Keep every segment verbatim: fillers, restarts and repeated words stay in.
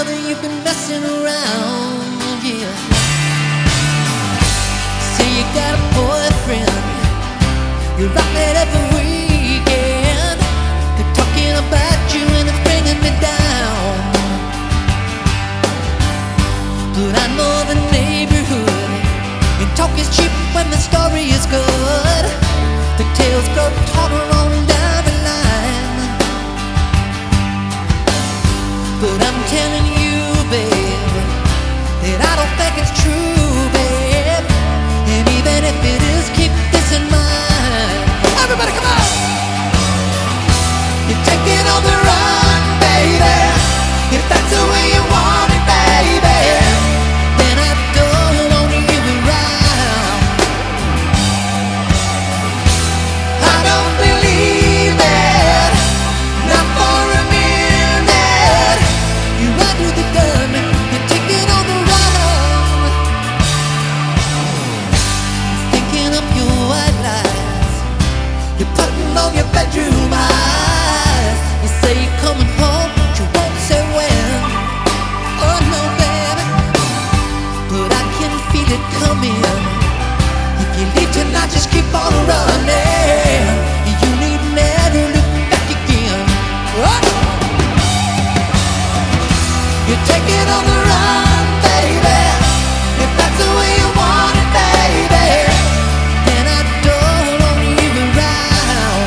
that you've been messing around, yeah. Say you got a boyfriend, you're out there every weekend. They're talking about you and it's bringing me down. But I know the neighborhood, and talk is cheap when the story is good. The tales go totter on down the line. But I'm telling you, babe, that I don't think it's true, babe. And even if it is, keep this in mind. Everybody come on! You're taking on the run, baby. If that's the way you want it, baby, then I don't want you around. I don't believe it, not for a minute. You're under the gun, you're taking on the run. You're thinking up your white lies, you're putting on your bedroom eyes. You say you're coming home, but you won't say when. Oh no, baby, but I can feel it coming. If you leave tonight, just keep on running. You need never look back again. Oh. You're taking on the run, baby. If that's the way you want it, baby, then I don't want you around.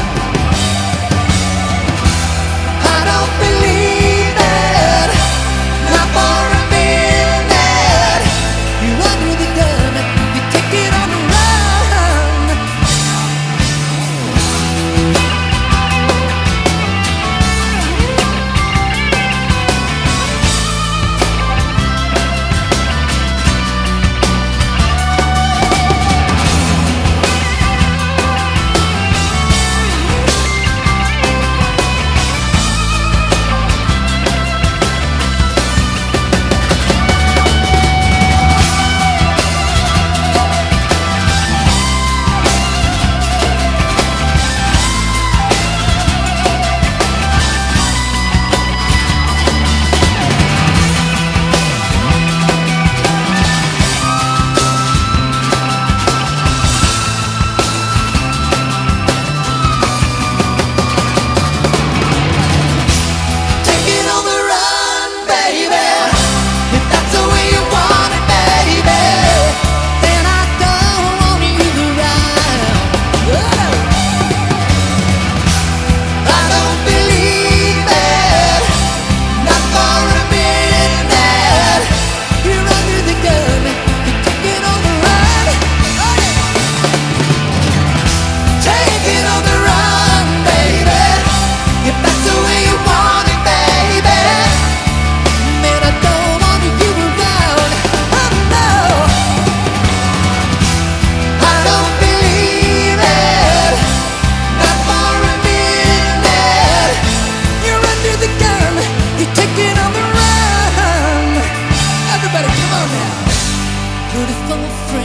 I don't believe it, not for a minute. You're under the gun, you're taking on the run. Taking on the run, baby. If that's the way you want it, baby, then I don't want you around. Whoa. I don't believe it, not for a minute. You're under the gun, you're taking on the run. Oh, yeah. Taking on the run, baby. If that's the way you want it, baby, man, I don't want you around. Oh no, I don't believe it, not for a minute. You're under the gun, you're taking on the run. Everybody, come on now. Beautiful friend.